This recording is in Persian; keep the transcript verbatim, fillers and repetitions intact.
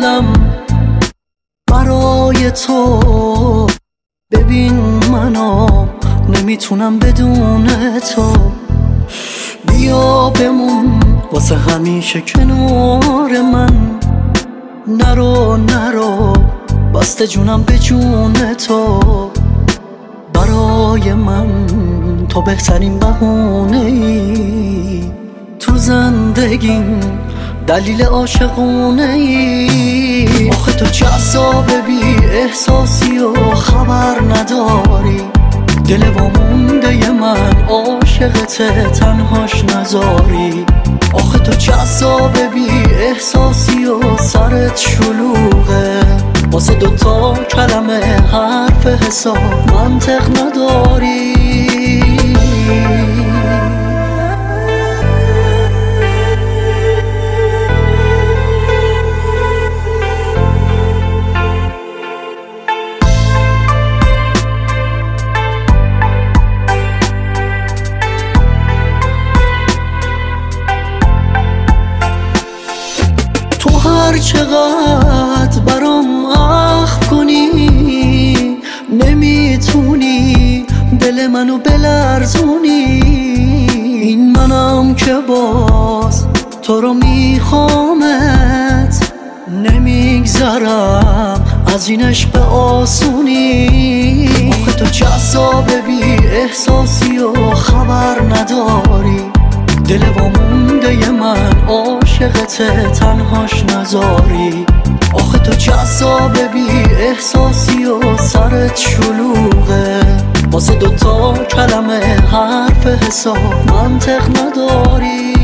دلم برای تو. ببین منو نمیتونم بدون تو. بیا بمون واسه همیشه کنار من. نرو نرو بسته جونم به جون تو. برای من تو بهترین بهونه ای تو زندگیم، دلیل عاشقونه ای. آخه تو جذابه بی احساسی و خبر نداری. دل وامونده من عاشقته تنهاش نذاری. آخه تو جذابه بی احساسی و سرت شلوغه. واسه دوتا کلمه حرف حساب منطق نداری. هر چقدر برام اخم کنی نمیتونی دل منو بلرزونی. این منم که باز تو رو میخوامت، نمیگذرم از این عشق آسونی. آخه تو جذابه بی احساسی و خبر نداری. دل وامونده من عاشقته تنهاش نذاری. آخه تو جذابه بی احساسی و سرت شلوغه. واسه دوتا کلمه حرف حساب منطق نداری.